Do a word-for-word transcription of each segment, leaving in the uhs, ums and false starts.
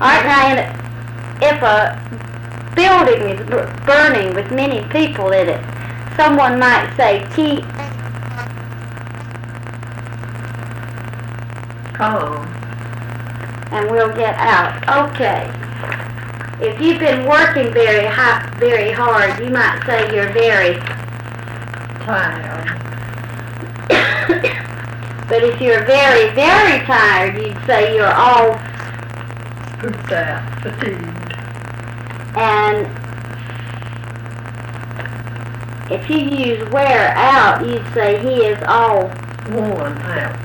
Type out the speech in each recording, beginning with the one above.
Alright, now in a, if a building is b- burning with many people in it, someone might say, keep calm, and we'll get out. Okay. If you've been working very high, very hard, you might say you're very tired, but if you're very, very tired, you'd say you're all pooped out, fatigued. And if you use wear out, you'd say he is all worn out.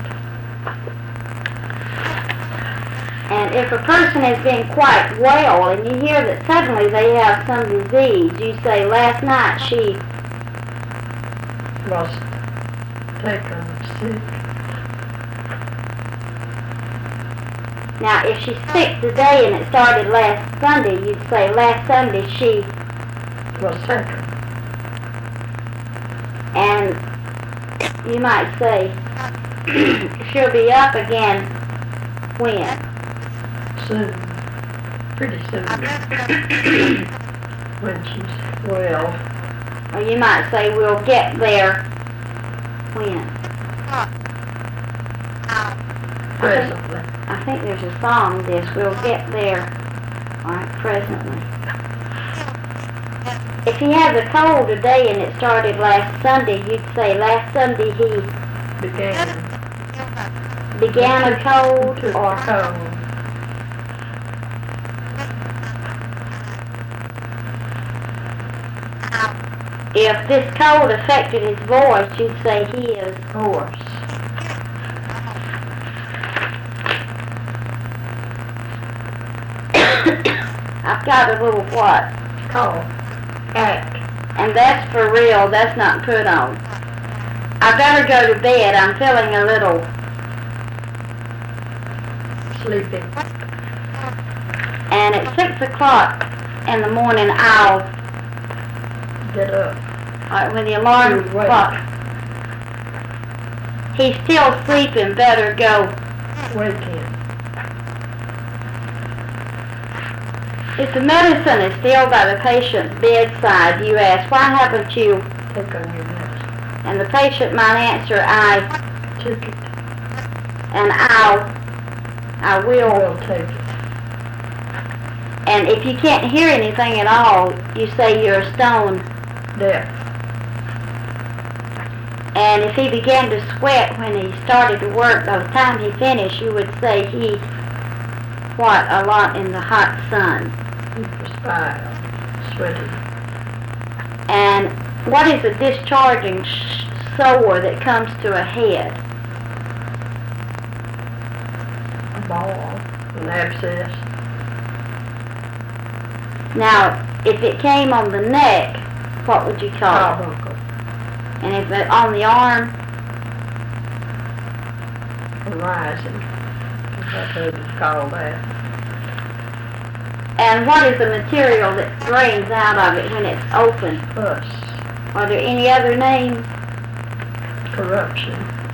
And if a person has been quite well and you hear that suddenly they have some disease, you say, last night she was taken sick. Now, if she's sick today and it started last Sunday, you'd say, last Sunday she was taken. And you might say, she'll be up again when? Soon. Pretty soon. When she's well. Or you might say, we'll get there when? Presently. I think there's a song this, we'll get there, alright, presently. If he has a cold today and it started last Sunday, you'd say last Sunday he began began a cold took or a cold. If this cold affected his voice, you'd say he is Hoarse. I've got a little what? Cough. Act. And that's for real, that's not put on. I better go to bed, I'm feeling a little Sleeping. and at six o'clock in the morning I'll Get up. Alright, when the alarm You're awake. clock. He's still sleeping, better go. Wake him. If the medicine is still by the patient's bedside, you ask, why haven't you? Take on your medicine. And the patient might answer, I, Took it. and I'll, I will. We'll take it. And if you can't hear anything at all, you say you're stone Deaf. And if he began to sweat when he started to work, by the time he finished, you would say he, what, a lot in the hot sun. He perspired. Sweaty. And what is a discharging sh- sore that comes to a head? A ball. An abscess. Now, if it came on the neck, what would you call it? Carbuncle. And if it on the arm, Horizon. I've heard it called that. and what is the material that drains out of it when it's open? Pus. Are there any other names? Corruption.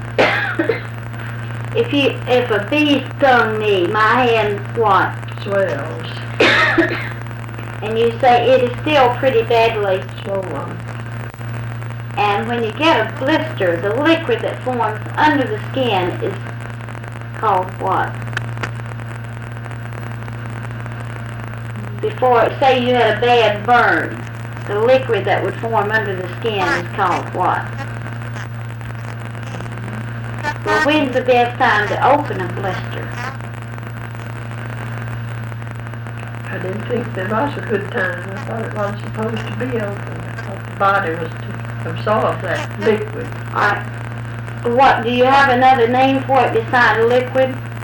If you, if a bee stung me, my hand, what? Swells. And you say it is still pretty badly. Swollen. And when you get a blister, the liquid that forms under the skin is called what? Before, say you had a bad burn, the liquid that would form under the skin is called what? Well, when's the best time to open a blister? I didn't think there was a good time. I thought it wasn't supposed to be open. I thought the body was to absorb that liquid. Alright. What, do you have another name for it besides liquid?